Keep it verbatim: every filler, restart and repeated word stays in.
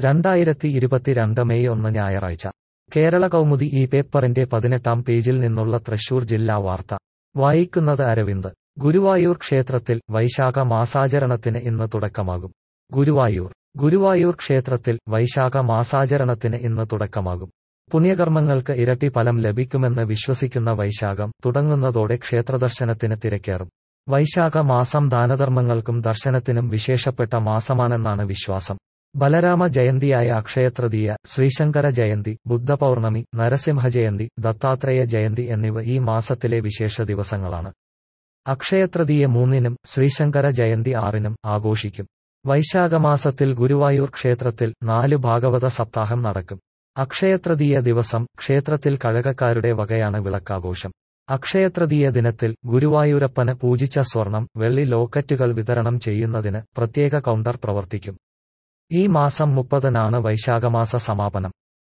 രണ്ടായിരത്തി ഇരുപത്തിരണ്ട് മെയ് ഒന്ന് ഞായറാഴ്ച കേരള കൗമുദി ഈ പേപ്പറിന്റെ പതിനെട്ടാം പേജിൽ നിന്നുള്ള തൃശൂർ ജില്ലാ വാർത്ത വായിക്കുന്നത് അരവിന്ദ്. ഗുരുവായൂർ ക്ഷേത്രത്തിൽ വൈശാഖ മാസാചരണത്തിന് ഇന്ന് തുടക്കമാകും. ഗുരുവായൂർ ഗുരുവായൂർ ക്ഷേത്രത്തിൽ വൈശാഖ മാസാചരണത്തിന് ഇന്ന് തുടക്കമാകും. പുണ്യകർമ്മങ്ങൾക്ക് ഇരട്ടി ഫലം ലഭിക്കുമെന്ന് വിശ്വസിക്കുന്ന വൈശാഖം തുടങ്ങുന്നതോടെ ക്ഷേത്രദർശനത്തിന് തിരക്കേറും. വൈശാഖ മാസം ദാനധർമ്മങ്ങൾക്കും ദർശനത്തിനും വിശേഷപ്പെട്ട മാസമാണെന്നാണ് വിശ്വാസം. ബലരാമ ജയന്തിയായ അക്ഷയതൃതീയ, ശ്രീശങ്കര ജയന്തി, ബുദ്ധപൗർണമി, നരസിംഹ ജയന്തി, ദത്താത്രേയ ജയന്തി എന്നിവ ഈ മാസത്തിലെ വിശേഷ ദിവസങ്ങളാണ്. അക്ഷയതൃതീയ മൂന്നിനും ശ്രീശങ്കര ജയന്തി ആറിനും ആഘോഷിക്കും. വൈശാഖമാസത്തിൽ ഗുരുവായൂർ ക്ഷേത്രത്തിൽ നാലു ഭാഗവത സപ്താഹം നടക്കും. അക്ഷയതൃതീയ ദിവസം ക്ഷേത്രത്തിൽ കഴകക്കാരുടെ വകയാണ് വിളക്കാഘോഷം. അക്ഷയതൃതീയ ദിനത്തിൽ ഗുരുവായൂരപ്പന് പൂജിച്ച സ്വർണം, വെള്ളി ലോക്കറ്റുകൾ വിതരണം ചെയ്യുന്നതിന് പ്രത്യേക കൗണ്ടർ പ്രവർത്തിക്കും. ഈ മാസം മുപ്പതിനാണ് വൈശാഖമാസ സമാപനം.